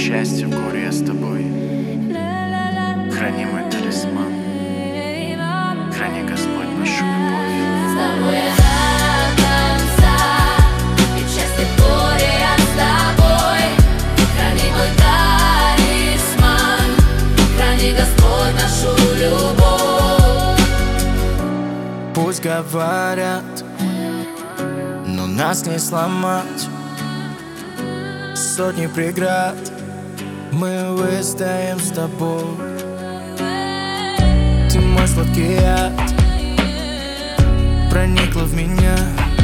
счастье, в горе я с тобой. Храни мой талисман, храни, Господь, нашу любовь. С тобой я до конца, и в счастье, в горе я с тобой. Храни мой талисман, храни, Господь, нашу любовь. Пусть говорят, но нас не сломать. Сотни преград мы выстоим с тобой. Ты мой сладкий яд, проникла в меня.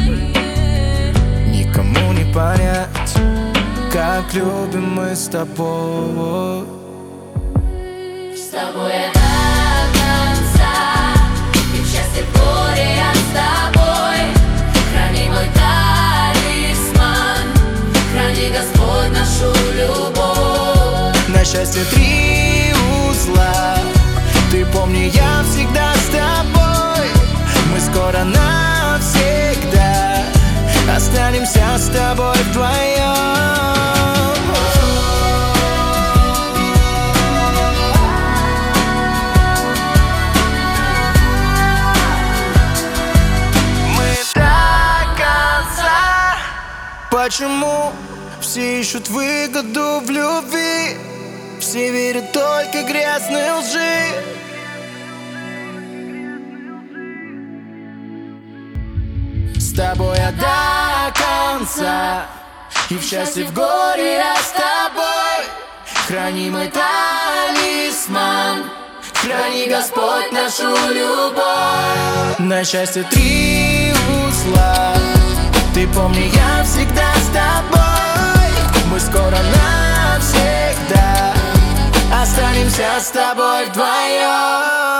Никому не понять, как любим мы с тобой. С тобой я до конца, и в счастье, в горе я с тобой. Храни мой талисман, храни, Господь, нашу любовь. На счастье 3 узла, ты помни, я всегда с тобой. Мы скоро навсегда останемся с тобой вдвоем. Почему все ищут выгоду в любви? Все верят только грязной лжи. С тобой я до конца, и в счастье, в горе я с тобой. Храни мой талисман, храни, Господь, нашу любовь. На счастье 3 узла, ты помни, я всегда с тобой. Мы скоро навсегда останемся с тобой вдвоем.